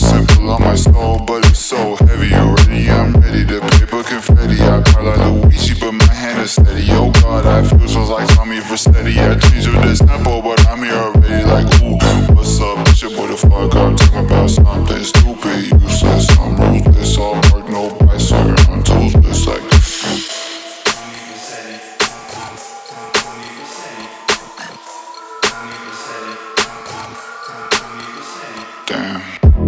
simple on my soul, but it's so heavy already. I'm ready to paper confetti. I cry like Luigi, but my hand is steady. Oh God, I feel so like Tommy Vercetti. I changed with this tempo, but I'm here already. Like, ooh, what's up? It's your boy the fuck up. Talking about something stupid, useless. I'm ruthless. All work, no bicycle. I'm toothless. Like, damn.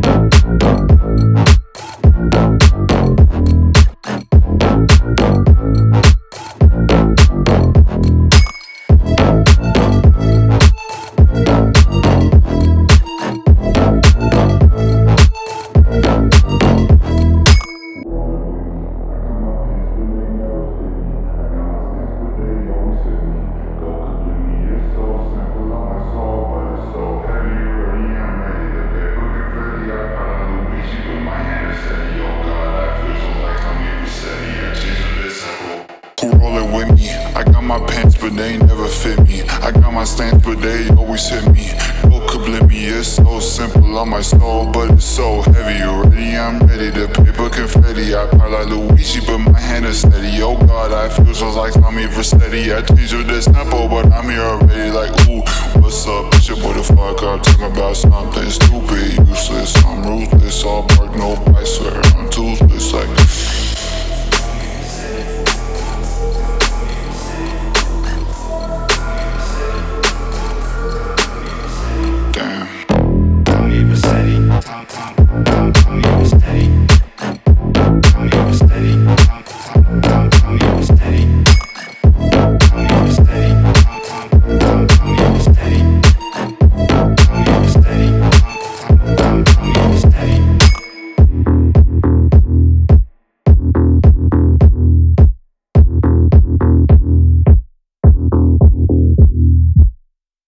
Rollin' with me, I got my pants but they never fit me. I got my stance but they always hit me. Go kablimi, it's so simple on my soul, but it's so heavy already. I'm ready to paper confetti. I cry like Luigi, but my hand is steady. Oh God, I feel so like Tommy Vercetti. I changed with this tempo, but I'm here already. Like, ooh, what's up? It's your boy the fuck up. Talking about something stupid, useless. I'm ruthless.